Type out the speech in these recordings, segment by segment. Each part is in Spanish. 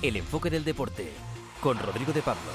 El enfoque del deporte, con Rodrigo de Pablo.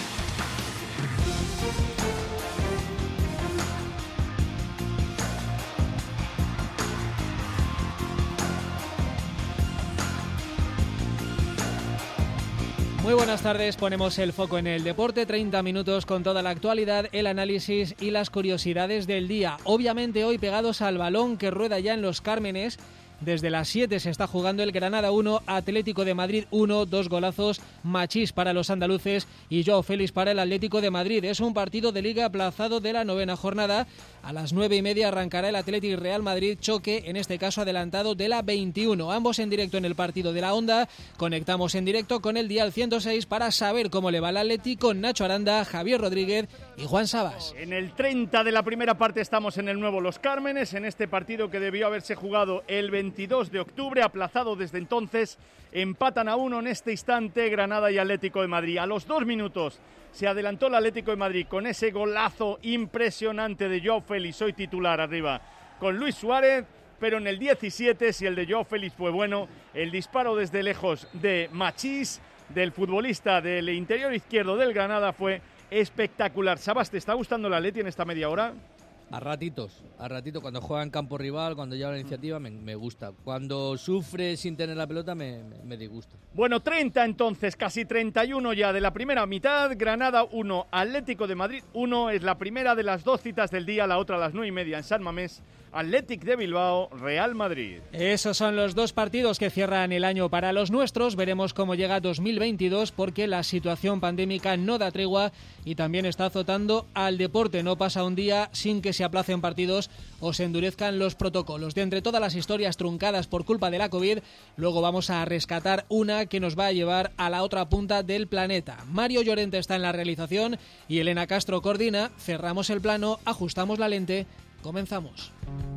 Muy buenas tardes, ponemos el foco en el deporte, 30 minutos con toda la actualidad, el análisis y las curiosidades del día. Obviamente hoy pegados al balón que rueda ya en Los Cármenes. Desde las 7 se está jugando el Granada 1, Atlético de Madrid 1, 2 golazos, Machís para los andaluces y Joao Félix para el Atlético de Madrid. Es un partido de Liga aplazado de la 9ª jornada. A las 9:30 arrancará el Atlético Real Madrid, choque, en este caso adelantado, de la 21. Ambos en directo en el partido de la Onda. Conectamos en directo con el dial 106 para saber cómo le va al Atlético con Nacho Aranda, Javier Rodríguez y Juan Sabas. En el 30 de la primera parte estamos en el nuevo Los Cármenes, en este partido que debió haberse jugado el 22 de octubre, aplazado desde entonces. Empatan a 1 en este instante Granada y Atlético de Madrid. A los 2 minutos se adelantó el Atlético de Madrid con ese golazo impresionante de Joao Félix, hoy titular arriba con Luis Suárez, pero en el 17, si el de Joao Félix fue bueno, el disparo desde lejos de Machís, del futbolista del interior izquierdo del Granada, fue espectacular. Sabas, ¿te está gustando el Atleti en esta media hora? A ratito, cuando juega en campo rival, cuando lleva la iniciativa, me gusta. Cuando sufre sin tener la pelota, me disgusta. Bueno, 30 entonces, casi 31 ya de la primera mitad. Granada 1, Atlético de Madrid 1. Es la primera de las 2 citas del día, la otra a las 9:30 en San Mamés. Athletic de Bilbao, Real Madrid. Esos son los 2 partidos que cierran el año para los nuestros. Veremos cómo llega 2022 porque la situación pandémica no da tregua y también está azotando al deporte. No pasa un día sin que se aplacen partidos o se endurezcan los protocolos. De entre todas las historias truncadas por culpa de la COVID, luego vamos a rescatar una que nos va a llevar a la otra punta del planeta. Mario Llorente está en la realización y Elena Castro coordina. Cerramos el plano, ajustamos la lente. Comenzamos.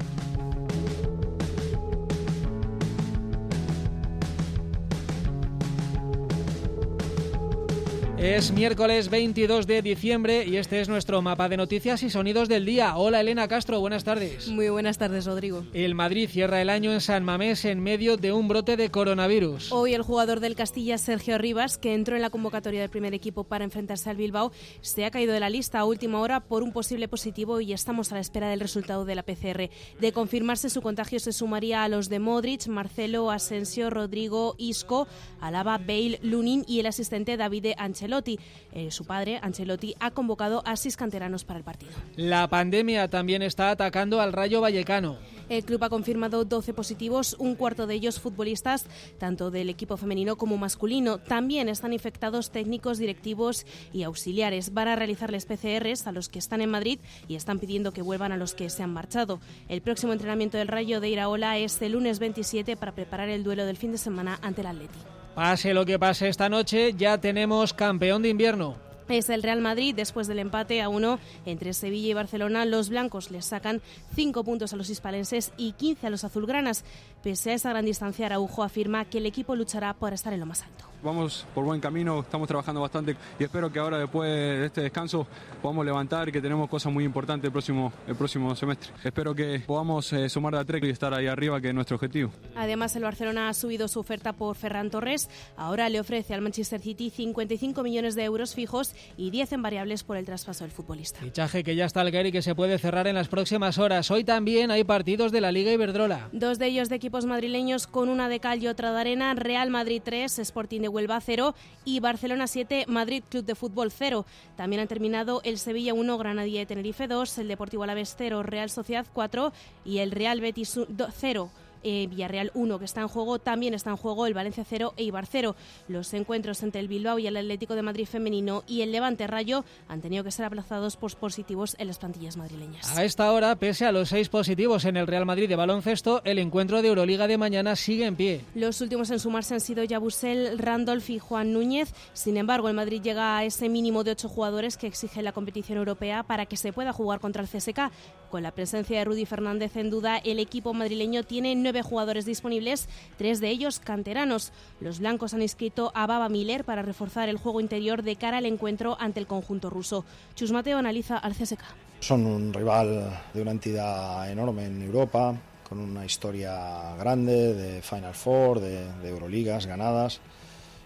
Es miércoles 22 de diciembre y este es nuestro mapa de noticias y sonidos del día. Hola Elena Castro, buenas tardes. Muy buenas tardes, Rodrigo. El Madrid cierra el año en San Mamés en medio de un brote de coronavirus. Hoy el jugador del Castilla, Sergio Rivas, que entró en la convocatoria del primer equipo para enfrentarse al Bilbao, se ha caído de la lista a última hora por un posible positivo y estamos a la espera del resultado de la PCR. De confirmarse, su contagio se sumaría a los de Modric, Marcelo, Asensio, Rodrigo, Isco, Alaba, Bale, Lunin y el asistente Davide Ancelotti. Su padre, Ancelotti, ha convocado a 6 canteranos para el partido. La pandemia también está atacando al Rayo Vallecano. El club ha confirmado 12 positivos, un cuarto de ellos futbolistas, tanto del equipo femenino como masculino. También están infectados técnicos, directivos y auxiliares. Van a realizarles PCRs a los que están en Madrid y están pidiendo que vuelvan a los que se han marchado. El próximo entrenamiento del Rayo de Iraola es el lunes 27 para preparar el duelo del fin de semana ante el Atleti. Pase lo que pase esta noche, ya tenemos campeón de invierno. Es el Real Madrid. Después del empate a 1 entre Sevilla y Barcelona, los blancos les sacan 5 puntos a los hispalenses y 15 a los azulgranas. Pese a esa gran distancia, Araujo afirma que el equipo luchará por estar en lo más alto. Vamos por buen camino, estamos trabajando bastante y espero que ahora, después de este descanso, podamos levantar, que tenemos cosas muy importantes el próximo semestre. Espero que podamos sumar de a 3 y estar ahí arriba, que es nuestro objetivo. Además, el Barcelona ha subido su oferta por Ferran Torres. Ahora le ofrece al Manchester City 55 millones de euros fijos y 10 en variables por el traspaso del futbolista. Fichaje que ya está al caer y que se puede cerrar en las próximas horas. Hoy también hay partidos de la Liga Iberdrola. 2 de ellos de equipos madrileños con una de cal y otra de arena. Real Madrid 3, Sporting de Huelva 0 y Barcelona 7, Madrid Club de Fútbol 0. También han terminado el Sevilla 1, Granadilla de Tenerife 2, el Deportivo Alavés 0, Real Sociedad 4 y el Real Betis 0. Villarreal 1, que está en juego, también está en juego el Valencia 0 e Eibar 0. Los encuentros entre el Bilbao y el Atlético de Madrid femenino y el Levante Rayo han tenido que ser aplazados por positivos en las plantillas madrileñas. A esta hora, pese a los 6 positivos en el Real Madrid de baloncesto, el encuentro de Euroliga de mañana sigue en pie. Los últimos en sumarse han sido Yabusel, Randolph y Juan Núñez. Sin embargo, el Madrid llega a ese mínimo de 8 jugadores que exige la competición europea para que se pueda jugar contra el CSKA. Con la presencia de Rudy Fernández en duda, el equipo madrileño tiene 9 jugadores disponibles, 3 de ellos canteranos. Los blancos han inscrito a Baba Miller para reforzar el juego interior de cara al encuentro ante el conjunto ruso. Chus Mateo analiza al CSKA. Son un rival de una entidad enorme en Europa, con una historia grande de Final Four, de Euroligas ganadas,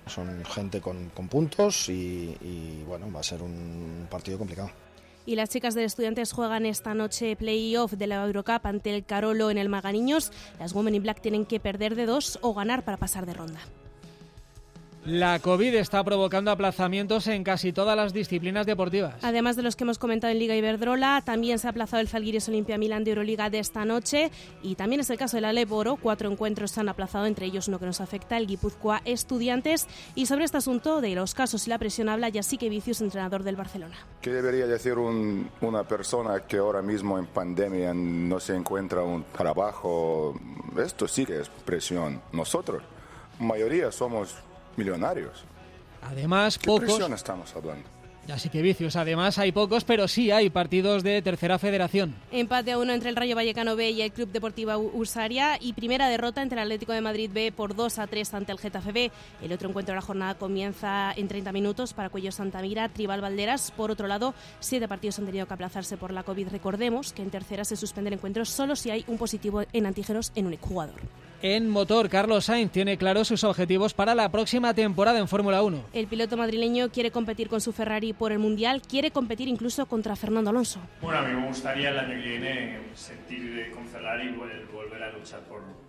Son gente con puntos y bueno, va a ser un partido complicado. Y las chicas de Estudiantes juegan esta noche play-off de la Eurocup ante el Carolo en el Maganiños. Las Women in Black tienen que perder de 2 o ganar para pasar de ronda. La COVID está provocando aplazamientos en casi todas las disciplinas deportivas. Además de los que hemos comentado en Liga Iberdrola, también se ha aplazado el Zalgiris Olimpia Milán de Euroliga de esta noche y también es el caso del Alep Oro. 4 encuentros se han aplazado, entre ellos uno que nos afecta, el Guipúzcoa Estudiantes. Y sobre este asunto de los casos y la presión habla Jasique Vicius, entrenador del Barcelona. ¿Qué debería decir una persona que ahora mismo en pandemia no se encuentra un trabajo? Esto sí que es presión. Nosotros, mayoría, somos millonarios. Además, ¿Qué pocos. presión estamos hablando? Así que vicios. Además, hay pocos, pero sí hay partidos de tercera federación. Empate a 1 entre el Rayo Vallecano B y el Club Deportivo Usaria y primera derrota entre el Atlético de Madrid B por 2-3 ante el Getafe B. El otro encuentro de la jornada comienza en 30 minutos para Cuello Santamira, Tribal Valderas. Por otro lado, 7 partidos han tenido que aplazarse por la COVID. Recordemos que en tercera se suspende el encuentro solo si hay un positivo en antígenos en un jugador. En motor, Carlos Sainz tiene claros sus objetivos para la próxima temporada en Fórmula 1. El piloto madrileño quiere competir con su Ferrari por el Mundial, quiere competir incluso contra Fernando Alonso. Bueno, a mí me gustaría el año que viene sentir con Ferrari y volver a luchar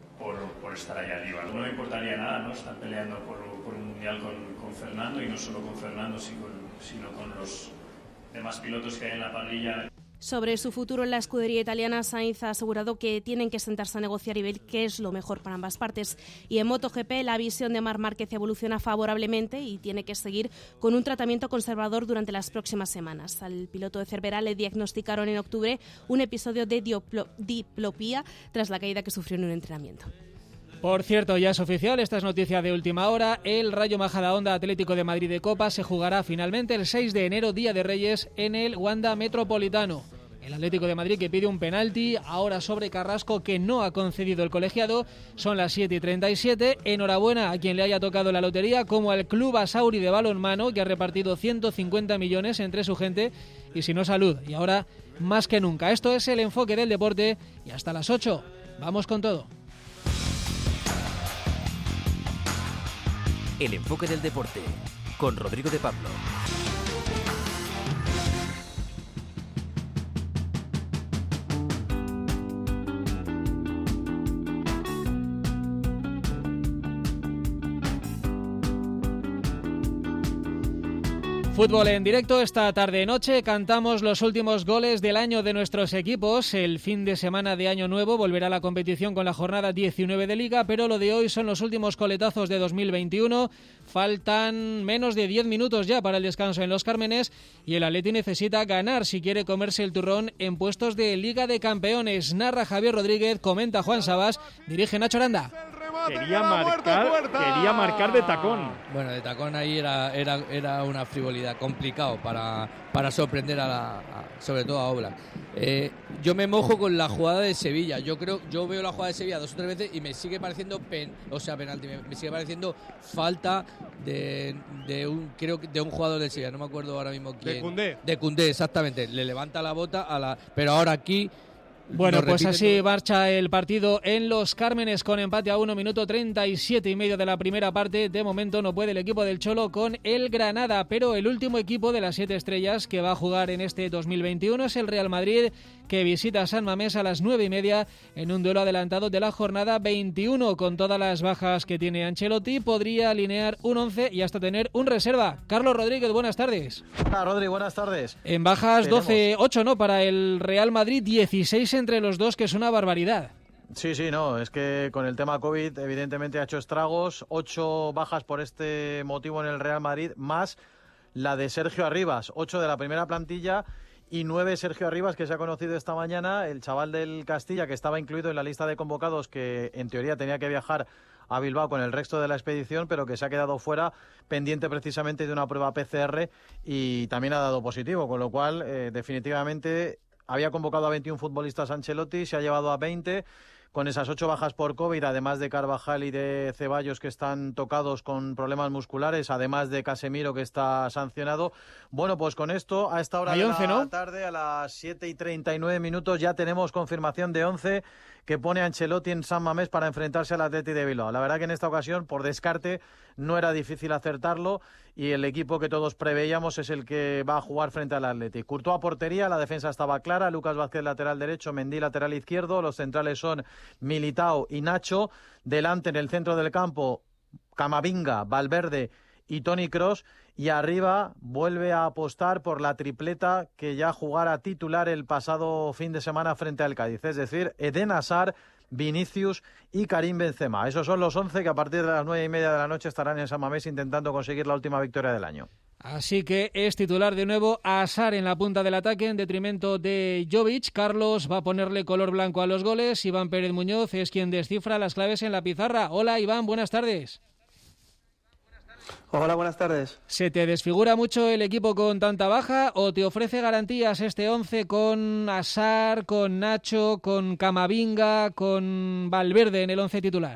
por estar allá arriba. No me importaría nada, ¿no? Estar peleando por un Mundial con Fernando, y no solo con Fernando, sino con los demás pilotos que hay en la parrilla. Sobre su futuro en la escudería italiana, Sainz ha asegurado que tienen que sentarse a negociar y ver qué es lo mejor para ambas partes. Y en MotoGP, la visión de Marc Márquez evoluciona favorablemente y tiene que seguir con un tratamiento conservador durante las próximas semanas. Al piloto de Cervera le diagnosticaron en octubre un episodio de diplopía tras la caída que sufrió en un entrenamiento. Por cierto, ya es oficial, esta es noticia de última hora, el Rayo Majadahonda Atlético de Madrid de Copa se jugará finalmente el 6 de enero, Día de Reyes, en el Wanda Metropolitano. El Atlético de Madrid que pide un penalti, ahora sobre Carrasco, que no ha concedido el colegiado. Son las 7:37. Enhorabuena a quien le haya tocado la lotería, como al Club Asauri de balonmano, que ha repartido 150 millones entre su gente, y si no, salud. Y ahora, más que nunca. Esto es el enfoque del deporte, y hasta las 8. Vamos con todo. El enfoque del deporte, con Rodrigo de Pablo. Fútbol en directo esta tarde-noche, cantamos los últimos goles del año de nuestros equipos. El fin de semana de Año Nuevo volverá la competición con la jornada 19 de Liga, pero lo de hoy son los últimos coletazos de 2021. Faltan menos de 10 minutos ya para el descanso en Los Cármenes y el Atleti necesita ganar si quiere comerse el turrón en puestos de Liga de Campeones. Narra Javier Rodríguez, comenta Juan Sabás, dirige Nacho Aranda. Quería marcar de tacón. Bueno, de tacón ahí era una frivolidad, complicado para sorprender sobre todo a Oblak. Yo me mojo con la jugada de Sevilla. Yo veo la jugada de Sevilla 2 o 3 veces y me sigue pareciendo penalti, me sigue pareciendo falta de un jugador del Sevilla, no me acuerdo ahora mismo quién. De Koundé, exactamente. Le levanta la bota pero ahora aquí. Bueno, pues así marcha el partido en Los Cármenes con empate a 1 minuto 37 y medio de la primera parte. De momento no puede el equipo del Cholo con el Granada, pero el último equipo de las 7 estrellas que va a jugar en este 2021 es el Real Madrid, que visita San Mamés a las 9:30 en un duelo adelantado de la jornada 21. Con todas las bajas que tiene Ancelotti, podría alinear un 11 y hasta tener un reserva. Carlos Rodríguez, buenas tardes. Hola, Rodri, buenas tardes. En bajas 12-8, ¿no? Para el Real Madrid, 16 entre los dos, que es una barbaridad. Sí, no, es que con el tema COVID evidentemente ha hecho estragos. 8 bajas por este motivo en el Real Madrid, más la de Sergio Arribas, 8 de la primera plantilla y 9 Sergio Arribas, que se ha conocido esta mañana, el chaval del Castilla, que estaba incluido en la lista de convocados, que en teoría tenía que viajar a Bilbao con el resto de la expedición, pero que se ha quedado fuera, pendiente precisamente de una prueba PCR, y también ha dado positivo, con lo cual definitivamente había convocado a 21 futbolistas Ancelotti, se ha llevado a 20, con esas 8 bajas por COVID, además de Carvajal y de Ceballos, que están tocados con problemas musculares, además de Casemiro, que está sancionado. Bueno, pues con esto, a esta hora de la tarde, a las 7:39, ya tenemos confirmación de 11 que pone a Ancelotti en San Mamés para enfrentarse al Athletic de Bilbao. La verdad que en esta ocasión, por descarte, no era difícil acertarlo, y el equipo que todos preveíamos es el que va a jugar frente al Athletic. Courtois a portería, la defensa estaba clara, Lucas Vázquez lateral derecho, Mendy lateral izquierdo, los centrales son Militao y Nacho, delante en el centro del campo Camavinga, Valverde y Toni Kroos, y arriba vuelve a apostar por la tripleta que ya jugara titular el pasado fin de semana frente al Cádiz, es decir, Eden Hazard, Vinicius y Karim Benzema. Esos son los 11 que a partir de las 9:30 de la noche estarán en San Mamés intentando conseguir la última victoria del año. Así que es titular de nuevo Hazard en la punta del ataque en detrimento de Jovic. Carlos va a ponerle color blanco a los goles. Iván Pérez Muñoz es quien descifra las claves en la pizarra. Hola Iván, buenas tardes. Hola, buenas tardes. ¿Se te desfigura mucho el equipo con tanta baja o te ofrece garantías este 11 con Hazard, con Nacho, con Camavinga, con Valverde en el 11 titular?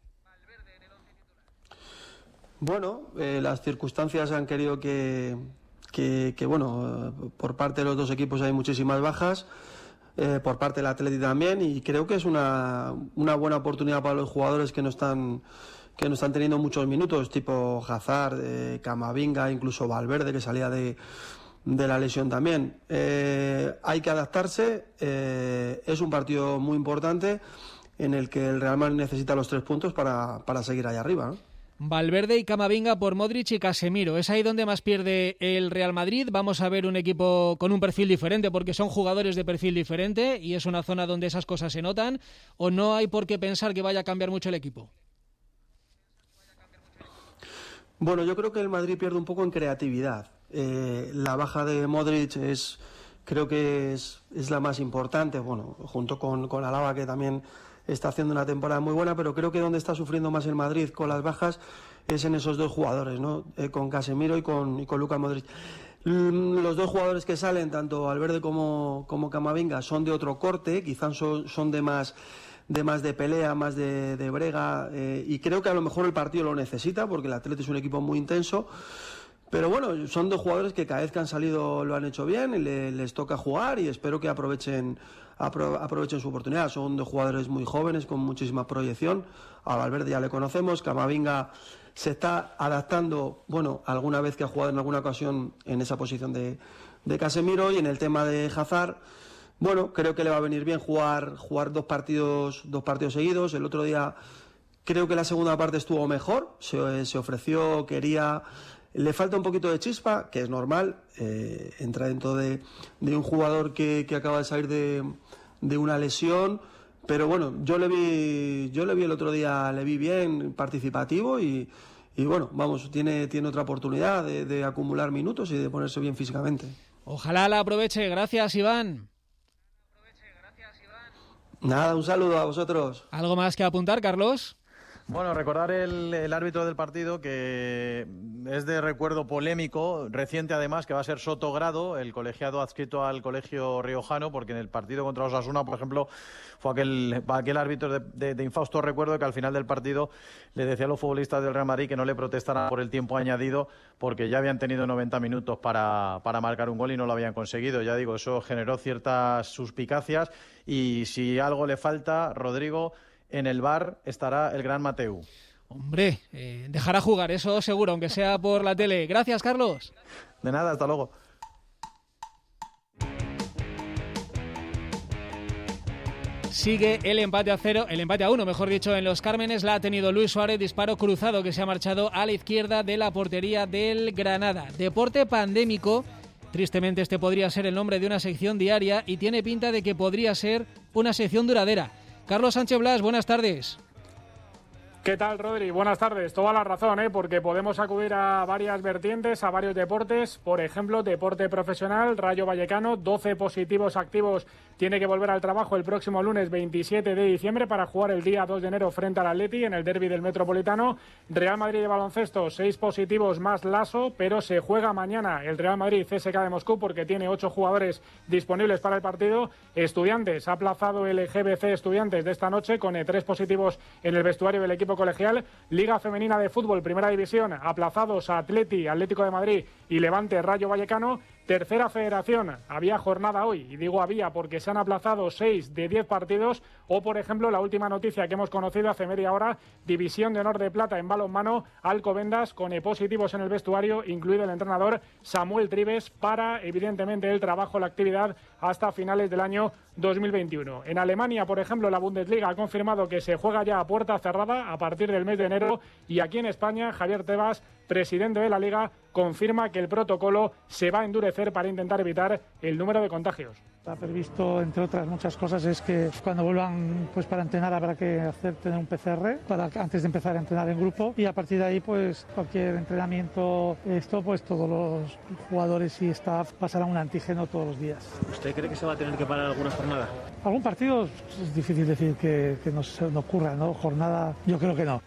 Bueno, las circunstancias han querido que bueno, por parte de los dos equipos hay muchísimas bajas, por parte del Atleti también, y creo que es una buena oportunidad para los jugadores que no están teniendo muchos minutos, tipo Hazard, Camavinga, incluso Valverde, que salía de la lesión también. Hay que adaptarse, es un partido muy importante en el que el Real Madrid necesita los 3 puntos para seguir ahí arriba, ¿no? Valverde y Camavinga por Modric y Casemiro. ¿Es ahí donde más pierde el Real Madrid? Vamos a ver un equipo con un perfil diferente, porque son jugadores de perfil diferente y es una zona donde esas cosas se notan, ¿o no hay por qué pensar que vaya a cambiar mucho el equipo? Bueno, yo creo que el Madrid pierde un poco en creatividad. La baja de Modric creo que es la más importante, bueno, junto con Alaba, que también está haciendo una temporada muy buena, pero creo que donde está sufriendo más el Madrid con las bajas es en esos 2 jugadores, ¿no? Con Casemiro y con Luka Modric. Los 2 jugadores que salen, tanto Valverde como Camavinga, son de otro corte, quizás son de más de pelea, más de brega, y creo que a lo mejor el partido lo necesita, porque el Atleti es un equipo muy intenso. Pero bueno, son 2 jugadores que cada vez que han salido lo han hecho bien, y les toca jugar, y espero que aprovechen su oportunidad. Son 2 jugadores muy jóvenes, con muchísima proyección. A Valverde ya le conocemos, Camavinga se está adaptando, bueno, alguna vez que ha jugado en alguna ocasión en esa posición de Casemiro, y en el tema de Hazard, bueno, creo que le va a venir bien jugar 2 partidos seguidos. El otro día creo que la segunda parte estuvo mejor, se ofreció, quería. Le falta un poquito de chispa, que es normal, entra dentro de un jugador que acaba de salir de una lesión, pero bueno, yo le vi el otro día, le vi bien, participativo, y bueno, vamos, tiene otra oportunidad de acumular minutos y de ponerse bien físicamente. Ojalá la aproveche. Gracias, Iván. Nada, un saludo a vosotros. ¿Algo más que apuntar, Carlos? Bueno, recordar el árbitro del partido, que es de recuerdo polémico, reciente además, que va a ser Soto Grado, el colegiado adscrito al colegio riojano, porque en el partido contra Osasuna, por ejemplo, fue aquel árbitro de infausto recuerdo, que al final del partido le decía a los futbolistas del Real Madrid que no le protestaran por el tiempo añadido, porque ya habían tenido 90 minutos para marcar un gol y no lo habían conseguido. Ya digo, eso generó ciertas suspicacias, y si algo le falta, Rodrigo, en el VAR estará el gran Mateu. Hombre, dejará jugar, eso seguro, aunque sea por la tele. Gracias, Carlos. De nada, hasta luego. Sigue el empate a 1, mejor dicho, en Los Cármenes. La ha tenido Luis Suárez, disparo cruzado que se ha marchado a la izquierda de la portería del Granada. Deporte pandémico. Tristemente este podría ser el nombre de una sección diaria, y tiene pinta de que podría ser una sección duradera. Carlos Sánchez Blas, buenas tardes. ¿Qué tal, Rodri? Buenas tardes. Toda la razón, porque podemos acudir a varias vertientes, a varios deportes. Por ejemplo, deporte profesional, Rayo Vallecano, 12 positivos activos. Tiene que volver al trabajo el próximo lunes 27 de diciembre para jugar el día 2 de enero frente al Atleti en el derbi del Metropolitano. Real Madrid de baloncesto, 6 positivos más Lasso, pero se juega mañana el Real Madrid CSKA de Moscú porque tiene 8 jugadores disponibles para el partido. Estudiantes, ha aplazado el GBC Estudiantes de esta noche con 3 positivos en el vestuario del equipo colegial. Liga Femenina de Fútbol, Primera División, aplazados a Atleti, Atlético de Madrid y Levante Rayo Vallecano. Tercera Federación, había jornada hoy, y digo había porque se han aplazado 6 de 10 partidos, o por ejemplo la última noticia que hemos conocido hace media hora, División de Honor de Plata en balonmano, Alcobendas con positivos en el vestuario, incluido el entrenador Samuel Tribes, para evidentemente el trabajo, la actividad hasta finales del año 2021. En Alemania, por ejemplo, la Bundesliga ha confirmado que se juega ya a puerta cerrada a partir del mes de enero, y aquí en España, Javier Tebas, presidente de la Liga, confirma que el protocolo se va a endurecer para intentar evitar el número de contagios. Está previsto, entre otras muchas cosas, es que cuando vuelvan para entrenar habrá que tener un PCR antes de empezar a entrenar en grupo, y a partir de ahí cualquier entrenamiento, todos los jugadores y staff pasarán un antígeno todos los días. ¿Usted cree que se va a tener que parar alguna jornada? ¿Algún partido? Es difícil decir que no ocurra, ¿no? Jornada, yo creo que no.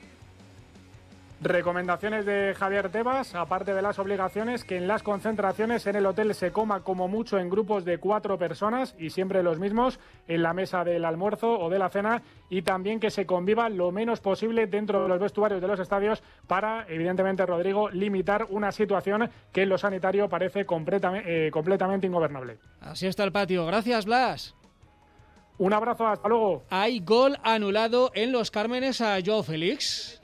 Recomendaciones de Javier Tebas, aparte de las obligaciones, que en las concentraciones en el hotel se coma como mucho en grupos de 4 personas y siempre los mismos en la mesa del almuerzo o de la cena, y también que se conviva lo menos posible dentro de los vestuarios de los estadios para, evidentemente, Rodrigo, limitar una situación que en lo sanitario parece completamente ingobernable. Así está el patio. Gracias, Blas. Un abrazo, hasta luego. Hay gol anulado en Los Cármenes a Joao Félix.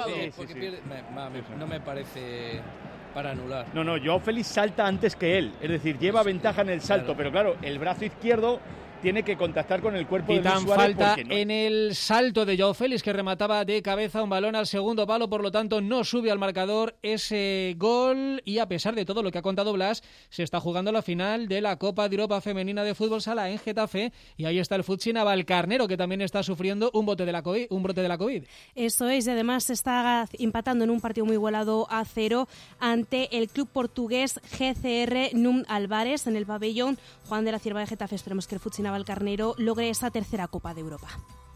No me parece para anular. No, Joao Félix salta antes que él, es decir, lleva ventaja en el salto, pero claro, el brazo izquierdo tiene que contactar con el cuerpo de Luis Suárez. Falta en el salto de Joao Félix, que remataba de cabeza un balón al segundo palo, por lo tanto no sube al marcador ese gol, y a pesar de todo lo que ha contado Blas, se está jugando la final de la Copa de Europa Femenina de Fútbol Sala en Getafe, y ahí está el Futsi Navalcarnero, que también está sufriendo un brote de la COVID. Eso es, y además se está empatando en un partido muy igualado a 0 ante el club portugués GCR Num Alvares en el pabellón Juan de la Cierva de Getafe. Esperemos que el Futsi Navalcarnero logre esa tercera Copa de Europa.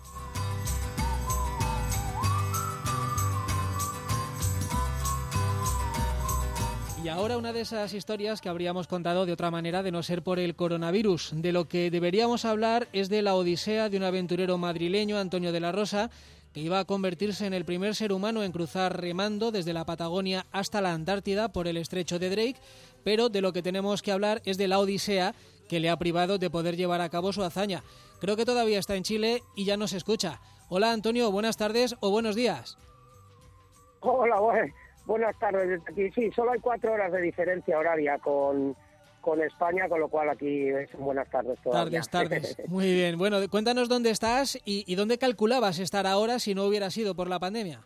Y ahora una de esas historias que habríamos contado de otra manera de no ser por el coronavirus. De lo que deberíamos hablar es de la odisea de un aventurero madrileño, Antonio de la Rosa, que iba a convertirse en el primer ser humano en cruzar remando desde la Patagonia hasta la Antártida por el estrecho de Drake, pero de lo que tenemos que hablar es de la odisea que le ha privado de poder llevar a cabo su hazaña. Creo que todavía está en Chile y ya nos escucha. Hola, Antonio, buenas tardes o buenos días. Hola, buenas tardes desde aquí. Sí, solo hay 4 horas de diferencia horaria con España, con lo cual aquí es buenas tardes todavía. Tardes. Muy bien. Bueno, cuéntanos dónde estás y dónde calculabas estar ahora si no hubiera sido por la pandemia.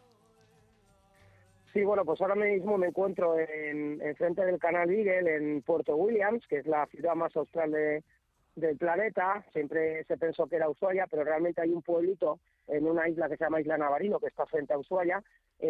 Sí, bueno, pues ahora mismo me encuentro en frente del canal Beagle, en Puerto Williams, que es la ciudad más austral del planeta. Siempre se pensó que era Ushuaia, pero realmente hay un pueblito en una isla que se llama Isla Navarino, que está frente a Ushuaia,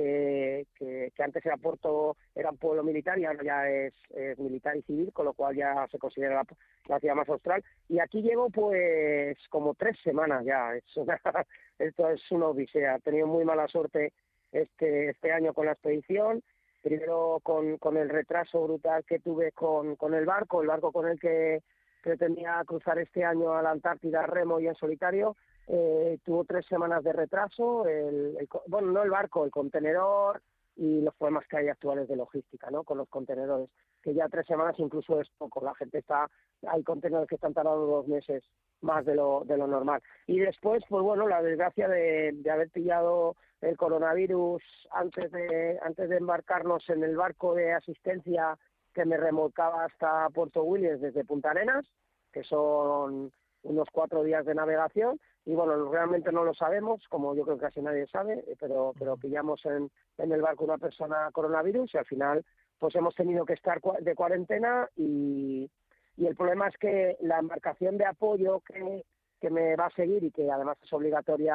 que antes era un pueblo militar y ahora ya es militar y civil, con lo cual ya se considera la ciudad más austral. Y aquí llevo pues como 3 semanas ya. Esto es una odisea. He tenido muy mala suerte este año con la expedición, primero con el retraso brutal que tuve con el barco con el que pretendía cruzar este año a la Antártida remo y en solitario. Tuvo 3 semanas de retraso, no el barco, el contenedor y los problemas que hay actuales de logística, ¿no? Con los contenedores, que ya 3 semanas incluso es poco. La gente hay contenedores que están tardando 2 meses más de lo normal. Y después, pues bueno, la desgracia de haber pillado el coronavirus antes de embarcarnos en el barco de asistencia que me remolcaba hasta Puerto Williams desde Punta Arenas, que son unos 4 días de navegación, y bueno, realmente no lo sabemos, como yo creo que casi nadie sabe, pero pillamos en el barco una persona coronavirus y al final pues hemos tenido que estar de cuarentena, y el problema es que la embarcación de apoyo que me va a seguir y que además es obligatoria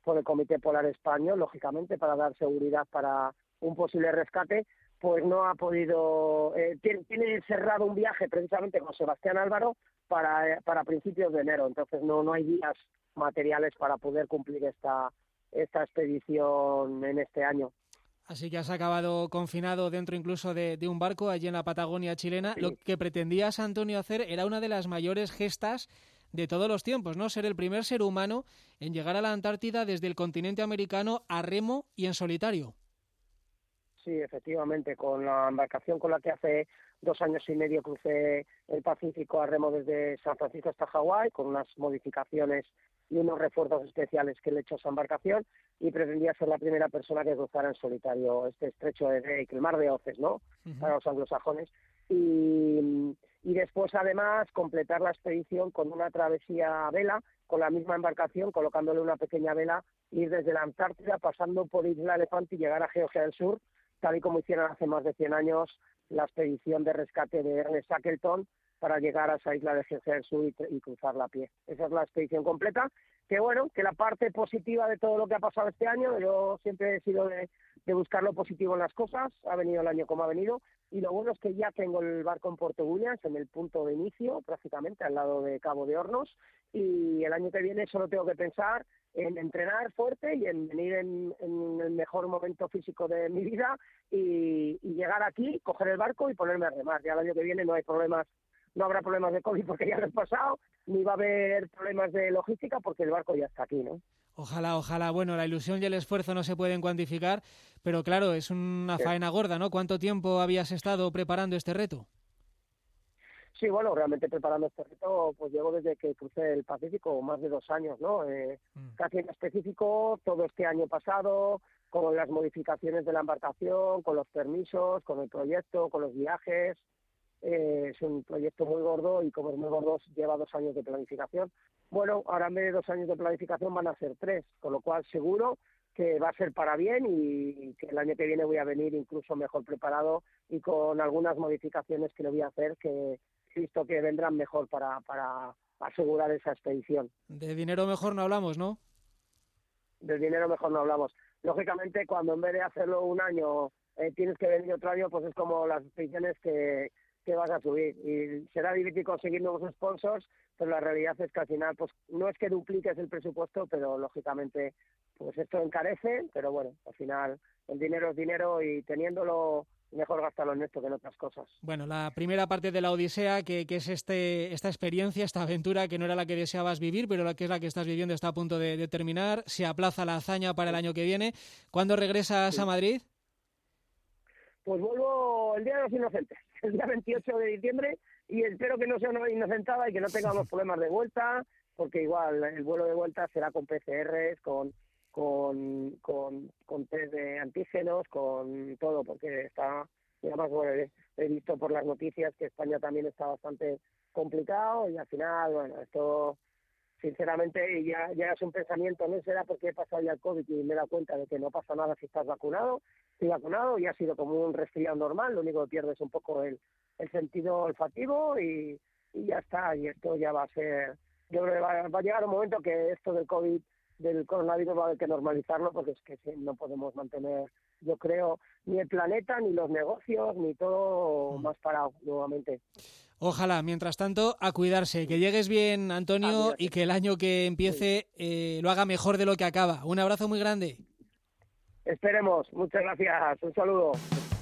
el Comité Polar Español, lógicamente, para dar seguridad para un posible rescate, pues no ha podido, tiene cerrado un viaje precisamente con Sebastián Álvaro para principios de enero, entonces no hay días materiales para poder cumplir esta expedición en este año. Así que has acabado confinado dentro incluso de un barco allí en la Patagonia chilena. Sí. Lo que pretendías, Antonio, hacer era una de las mayores gestas de todos los tiempos, ¿no? Ser el primer ser humano en llegar a la Antártida desde el continente americano a remo y en solitario. Sí, efectivamente, con la embarcación con la que hace 2 años y medio crucé el Pacífico a remo desde San Francisco hasta Hawái, con unas modificaciones y unos refuerzos especiales que le he hecho a esa embarcación, y pretendía ser la primera persona que cruzara en solitario este estrecho de Drake, el mar de Oces, ¿no? Uh-huh. Para los anglosajones. Y después, además, completar la expedición con una travesía a vela, con la misma embarcación, colocándole una pequeña vela, ir desde la Antártida, pasando por Isla Elefante y llegar a Georgia del Sur, tal y como hicieron hace más de 100 años la expedición de rescate de Ernest Shackleton para llegar a esa isla de Georgia del Sur y cruzarla a pie. Esa es la expedición completa. Que bueno, que la parte positiva de todo lo que ha pasado este año, yo siempre he sido de buscar lo positivo en las cosas, ha venido el año como ha venido, y lo bueno es que ya tengo el barco en Puerto Williams, en el punto de inicio, prácticamente al lado de Cabo de Hornos, y el año que viene solo tengo que pensar en entrenar fuerte y en venir en el mejor momento físico de mi vida y llegar aquí, coger el barco y ponerme a remar. Ya el año que viene no habrá problemas de COVID porque ya lo he pasado, ni va a haber problemas de logística porque el barco ya está aquí, ¿no? Ojalá. Bueno, la ilusión y el esfuerzo no se pueden cuantificar, pero claro, es una faena gorda, ¿no? ¿Cuánto tiempo habías estado preparando este reto? Sí, bueno, realmente preparando este reto, pues llevo desde que crucé el Pacífico, más de 2 años, ¿no? Casi en específico, todo este año pasado, con las modificaciones de la embarcación, con los permisos, con el proyecto, con los viajes. Es un proyecto muy gordo y como es muy gordo lleva 2 años de planificación. Bueno, ahora en vez de 2 años de planificación van a ser 3, con lo cual seguro que va a ser para bien y que el año que viene voy a venir incluso mejor preparado y con algunas modificaciones que le voy a hacer que visto que vendrán mejor para asegurar esa expedición. De dinero mejor no hablamos, ¿no? Del dinero mejor no hablamos. Lógicamente, cuando en vez de hacerlo un año tienes que venir otro año, pues es como las expediciones que vas a subir. Y será difícil conseguir nuevos sponsors, pero la realidad es que al final, pues no es que dupliques el presupuesto, pero lógicamente, pues esto encarece, pero bueno, al final el dinero es dinero y teniéndolo mejor gastarlo en esto que en otras cosas. Bueno, la primera parte de la odisea, que es esta experiencia, esta aventura que no era la que deseabas vivir, pero la que es la que estás viviendo, está a punto de terminar. Se aplaza la hazaña para el año que viene. ¿Cuándo regresas a Madrid? Pues vuelvo el Día de los Inocentes, el día 28 de diciembre, y espero que no sea una inocentada y que no tengamos problemas de vuelta, porque igual el vuelo de vuelta será con PCRs, con test de antígenos, con todo, porque está, además, bueno, he visto por las noticias que España también está bastante complicado y al final, bueno, esto sinceramente ya es un pensamiento, no será porque he pasado ya el COVID y me he dado cuenta de que no pasa nada si estás vacunado. Estoy vacunado y ha sido como un resfriado normal, lo único que pierdes un poco el sentido olfativo y ya está, y esto ya va a ser, yo creo que va a llegar un momento que esto del COVID, del coronavirus va a haber que normalizarlo porque es que no podemos mantener, yo creo, ni el planeta, ni los negocios, ni todo más parado nuevamente. Ojalá, mientras tanto, a cuidarse. Que llegues bien, Antonio, y que el año que empiece lo haga mejor de lo que acaba. Un abrazo muy grande. Esperemos. Muchas gracias. Un saludo.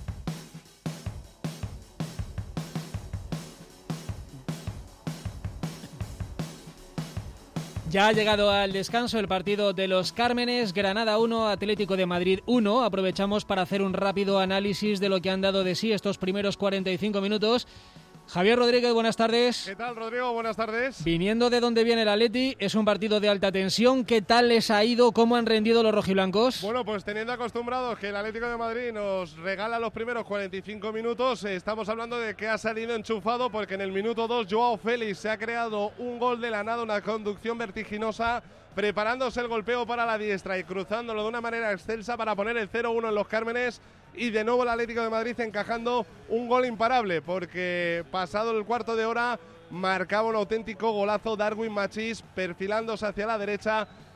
Ya ha llegado al descanso el partido de los Cármenes, Granada 1, Atlético de Madrid 1. Aprovechamos para hacer un rápido análisis de lo que han dado de sí estos primeros 45 minutos. Javier Rodríguez, buenas tardes. ¿Qué tal, Rodrigo? Buenas tardes. Viniendo de donde viene el Atleti, es un partido de alta tensión. ¿Qué tal les ha ido? ¿Cómo han rendido los rojiblancos? Bueno, pues teniendo acostumbrados que el Atlético de Madrid nos regala los primeros 45 minutos, estamos hablando de que ha salido enchufado porque en el minuto 2 Joao Félix se ha creado un gol de la nada, una conducción vertiginosa, preparándose el golpeo para la diestra y cruzándolo de una manera excelsa para poner el 0-1 en los Cármenes. Y de nuevo el Atlético de Madrid encajando un gol imparable, porque pasado el cuarto de hora marcaba un auténtico golazo Darwin Machís, perfilándose hacia la derecha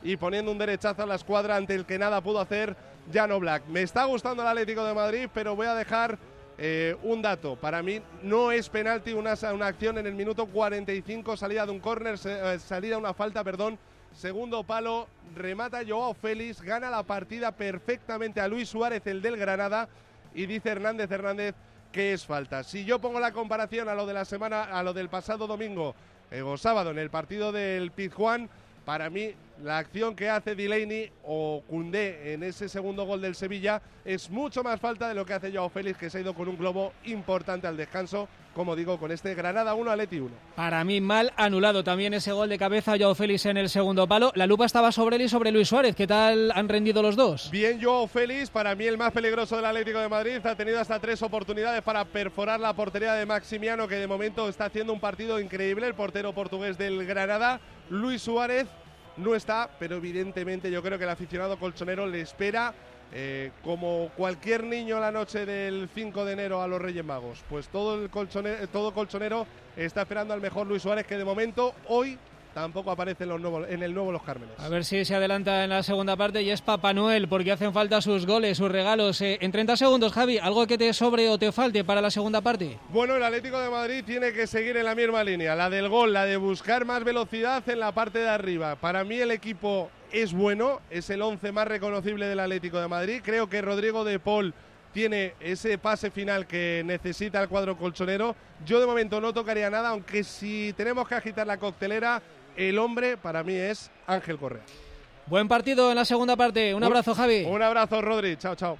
y poniendo un derechazo a la escuadra ante el que nada pudo hacer Jan Oblak. Me está gustando el Atlético de Madrid, pero voy a dejar un dato. Para mí no es penalti una acción en el minuto 45, salida de un córner, salida una falta, segundo palo, remata Joao Félix, gana la partida perfectamente a Luis Suárez, el del Granada, y dice Hernández que es falta. Si yo pongo la comparación a lo de la semana, a lo del pasado domingo o sábado en el partido del Pizjuán, para mí la acción que hace Delaney o Koundé en ese segundo gol del Sevilla es mucho más falta de lo que hace Joao Félix, que se ha ido con un globo importante al descanso, como digo, con este Granada 1, Atleti 1. Para mí mal anulado también ese gol de cabeza Joao Félix en el segundo palo. La lupa estaba sobre él y sobre Luis Suárez. ¿Qué tal han rendido los dos? Bien Joao Félix, para mí el más peligroso del Atlético de Madrid. Ha tenido hasta 3 oportunidades para perforar la portería de Maximiano, que de momento está haciendo un partido increíble, el portero portugués del Granada. Luis Suárez no está, pero evidentemente yo creo que el aficionado colchonero le espera como cualquier niño la noche del 5 de enero a los Reyes Magos. Pues todo colchonero está esperando al mejor Luis Suárez, que de momento hoy tampoco aparece en el nuevo Los Cármenes. A ver si se adelanta en la segunda parte y es Papá Noel, porque hacen falta sus goles, sus regalos. En 30 segundos, Javi, ¿algo que te sobre o te falte para la segunda parte? Bueno, el Atlético de Madrid tiene que seguir en la misma línea, la del gol, la de buscar más velocidad en la parte de arriba. Para mí el equipo es bueno, es el 11 más reconocible del Atlético de Madrid. Creo que Rodrigo de Paul tiene ese pase final que necesita el cuadro colchonero. Yo de momento no tocaría nada, aunque si tenemos que agitar la coctelera, el hombre para mí es Ángel Correa. Buen partido en la segunda parte. Un abrazo, Javi. Un abrazo, Rodri. Chao, chao.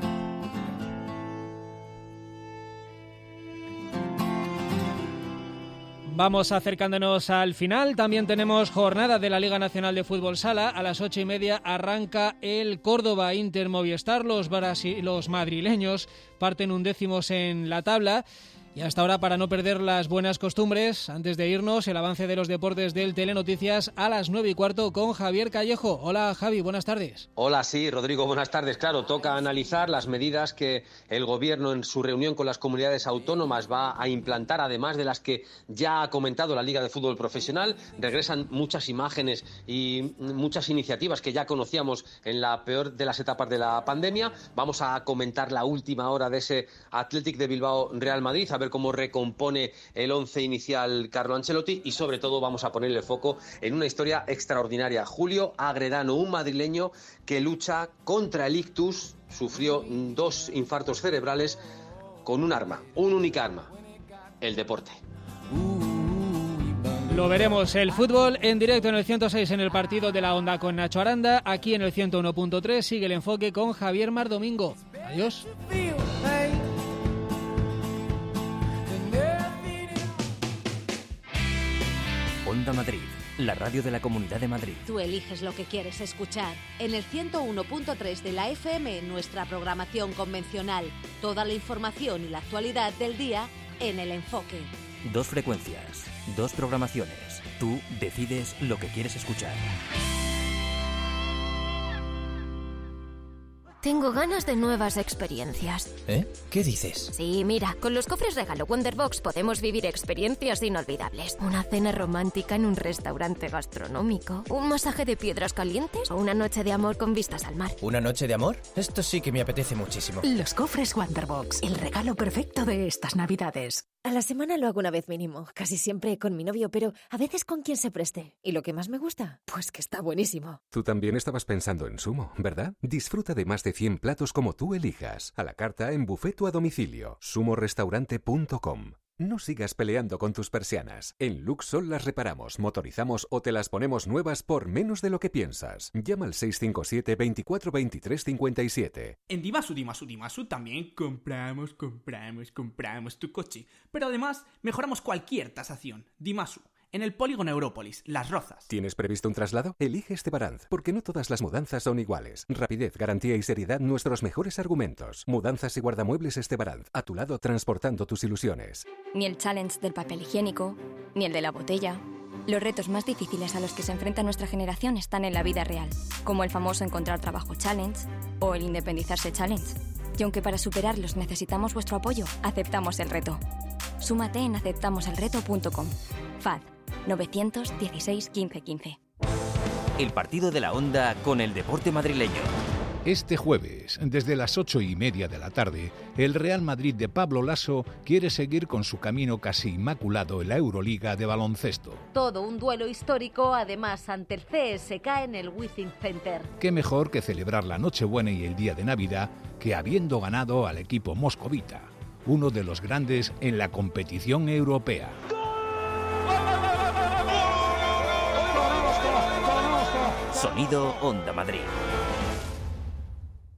Vamos acercándonos al final. También tenemos jornada de la Liga Nacional de Fútbol Sala. A las 8:30 arranca el Córdoba Inter Movistar. Los madrileños parten 11º en la tabla. Y hasta ahora, para no perder las buenas costumbres, antes de irnos, el avance de los deportes del Telenoticias a las 9:15 con Javier Callejo. Hola, Javi, buenas tardes. Hola, sí, Rodrigo, buenas tardes. Claro, toca analizar las medidas que el Gobierno en su reunión con las comunidades autónomas va a implantar, además de las que ya ha comentado la Liga de Fútbol Profesional. Regresan muchas imágenes y muchas iniciativas que ya conocíamos en la peor de las etapas de la pandemia. Vamos a comentar la última hora de ese Athletic de Bilbao-Real Madrid, a ver cómo recompone el 11 inicial Carlo Ancelotti, y sobre todo vamos a ponerle foco en una historia extraordinaria. Julio Agredano, un madrileño que lucha contra el ictus, sufrió 2 infartos cerebrales con un arma, un única arma, el deporte. Lo veremos, el fútbol en directo en el 106 en el partido de la Onda con Nacho Aranda. Aquí en el 101.3 sigue el enfoque con Javier Mar Domingo. Adiós. Onda Madrid, la radio de la Comunidad de Madrid. Tú eliges lo que quieres escuchar. En el 101.3 de la FM, nuestra programación convencional. Toda la información y la actualidad del día en El Enfoque. 2 frecuencias, 2 programaciones. Tú decides lo que quieres escuchar. Tengo ganas de nuevas experiencias. ¿Eh? ¿Qué dices? Sí, mira, con los cofres regalo Wonderbox podemos vivir experiencias inolvidables. Una cena romántica en un restaurante gastronómico, un masaje de piedras calientes o una noche de amor con vistas al mar. ¿Una noche de amor? Esto sí que me apetece muchísimo. Los cofres Wonderbox, el regalo perfecto de estas Navidades. A la semana lo hago una vez mínimo, casi siempre con mi novio, pero a veces con quien se preste. ¿Y lo que más me gusta? Pues que está buenísimo. Tú también estabas pensando en Sumo, ¿verdad? Disfruta de más de 100 platos como tú elijas, a la carta, en buffet o a domicilio. sumorestaurante.com. No sigas peleando con tus persianas. En Luxol las reparamos, motorizamos o te las ponemos nuevas por menos de lo que piensas. Llama al 657 24 23 57. En Dimasu también compramos tu coche. Pero además mejoramos cualquier tasación. Dimasu, en el polígono Európolis, Las Rozas. ¿Tienes previsto un traslado? Elige Estebaranz, porque no todas las mudanzas son iguales. Rapidez, garantía y seriedad, nuestros mejores argumentos. Mudanzas y guardamuebles Estebaranz, a tu lado transportando tus ilusiones. Ni el challenge del papel higiénico, ni el de la botella. Los retos más difíciles a los que se enfrenta nuestra generación están en la vida real, como el famoso encontrar trabajo challenge o el independizarse challenge. Y aunque para superarlos necesitamos vuestro apoyo, aceptamos el reto. Súmate en aceptamoselreto.com. FAD 916 15 15. el partido de la Onda con el deporte madrileño. Este jueves, desde las 8:30 de la tarde, el Real Madrid de Pablo Lasso quiere seguir con su camino casi inmaculado en la Euroliga de baloncesto. Todo un duelo histórico, además, ante el CSK en el Wizzing Center. Qué mejor que celebrar la Nochebuena y el día de Navidad que habiendo ganado al equipo moscovita, uno de los grandes en la competición europea. Sonido Onda Madrid.